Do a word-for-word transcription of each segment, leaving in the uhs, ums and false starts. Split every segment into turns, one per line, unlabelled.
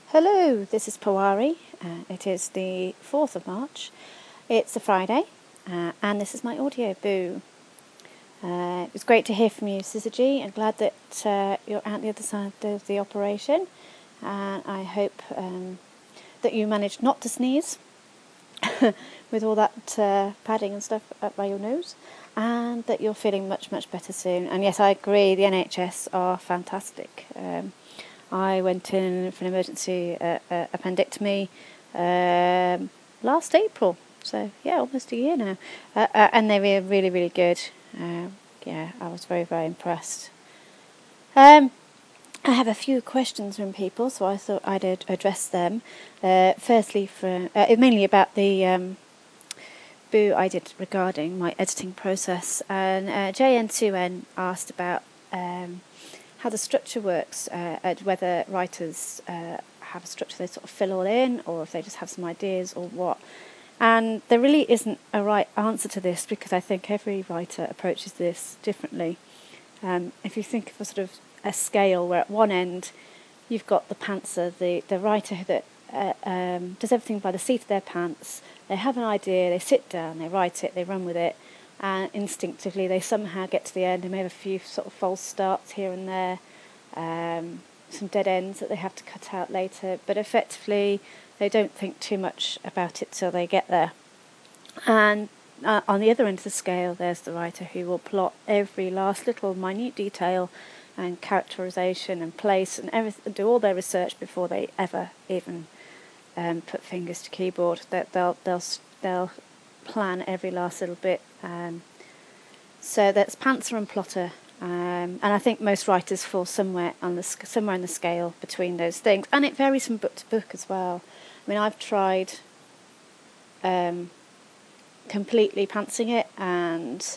Hello, this is Pawari. Uh, it is the fourth of March. It's a Friday, uh, and this is my audio boo. Uh, it was great to hear from you, Syzygy. I'm glad that uh, you're out the other side of the operation, and I hope um, that you managed not to sneeze with all that uh, padding and stuff up by your nose, and that you're feeling much, much better soon. And yes, I agree, the N H S are fantastic. Um, I went in for an emergency uh, uh, appendectomy um, last April, so yeah, almost a year now, uh, uh, and they were really, really good. Uh, yeah, I was very, very impressed. Um, I have a few questions from people, so I thought I'd ad- address them. Uh, firstly, for uh, mainly about the um, boo I did regarding my editing process, and uh, J N two N asked about um, how the structure works, uh, and whether writers uh, have a structure they sort of fill all in, or if they just have some ideas or what. And there really isn't a right answer to this, because I think every writer approaches this differently. Um, if you think of a sort of a scale where at one end you've got the pantser, the, the writer that uh, um, does everything by the seat of their pants. They have an idea, they sit down, they write it, they run with it, and instinctively they somehow get to the end. They may have a few sort of false starts here and there, um, some dead ends that they have to cut out later, but effectively they don't think too much about it till they get there. And uh, on the other end of the scale, there's the writer who will plot every last little minute detail and characterization and place and everything, do all their research before they ever even um, put fingers to keyboard. That they'll they'll they'll plan every last little bit. Um, so that's pantser and plotter, um, and I think most writers fall somewhere on the somewhere in the scale between those things, and it varies from book to book as well. I mean, I've tried um, completely pantsing it, and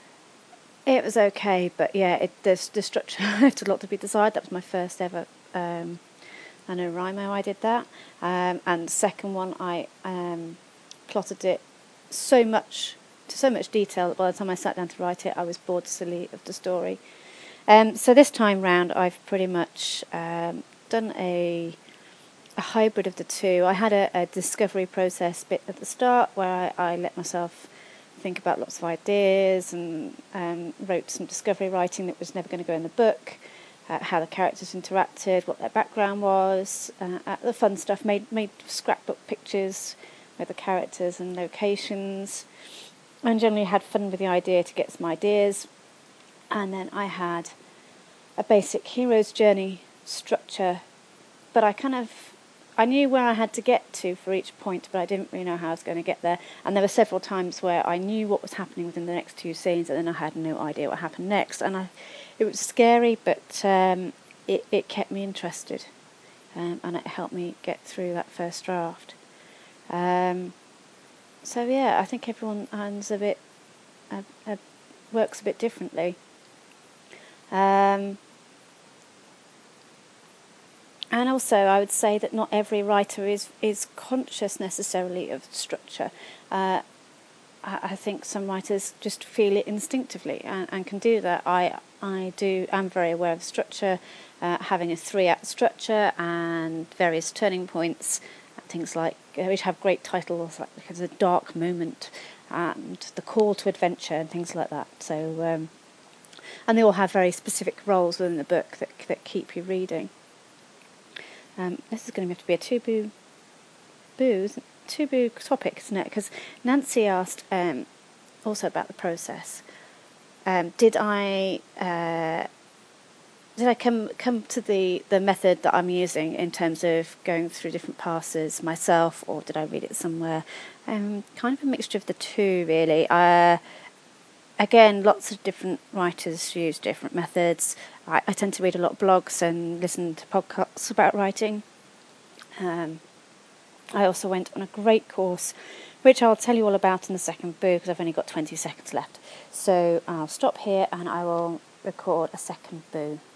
it was okay, but yeah, it, there's the structure left a lot to be desired. That was my first ever um, NaNoWriMo. I did that, um, and the second one I um, plotted it so much to so much detail that by the time I sat down to write it, I was bored silly of the story. Um, so this time round, I've pretty much um, done a a hybrid of the two. I had a, a discovery process bit at the start where I, I let myself think about lots of ideas and um, wrote some discovery writing that was never going to go in the book. Uh, how the characters interacted, what their background was, uh, uh, the fun stuff. Made made scrapbook pictures with the characters and locations, and generally had fun with the idea to get some ideas. And then I had a basic hero's journey structure, but I kind of I knew where I had to get to for each point, but I didn't really know how I was going to get there. And there were several times where I knew what was happening within the next two scenes, and then I had no idea what happened next. And I, it was scary, but um, it, it kept me interested, um, and it helped me get through that first draft. Um, so yeah, I think everyone hands a bit, uh, uh, works a bit differently. Um, And also, I would say that not every writer is, is conscious necessarily of structure. Uh, I, I think some writers just feel it instinctively and, and can do that. I I do. I'm very aware of structure, uh, having a three-act structure and various turning points, and things like which have great titles, like because a dark moment and the call to adventure and things like that. So, um, and they all have very specific roles within the book that that keep you reading. Um, this is going to have to be a two-boo, booze, two-boo topic, isn't it? Because Nancy asked um, also about the process. Um, did I uh, did I come come to the, the method that I'm using in terms of going through different passes myself, or did I read it somewhere? Um, kind of a mixture of the two, really. Uh, Again, lots of different writers use different methods. I, I tend to read a lot of blogs and listen to podcasts about writing. Um, I also went on a great course, which I'll tell you all about in the second boo, because I've only got twenty seconds left. So I'll stop here and I will record a second boo.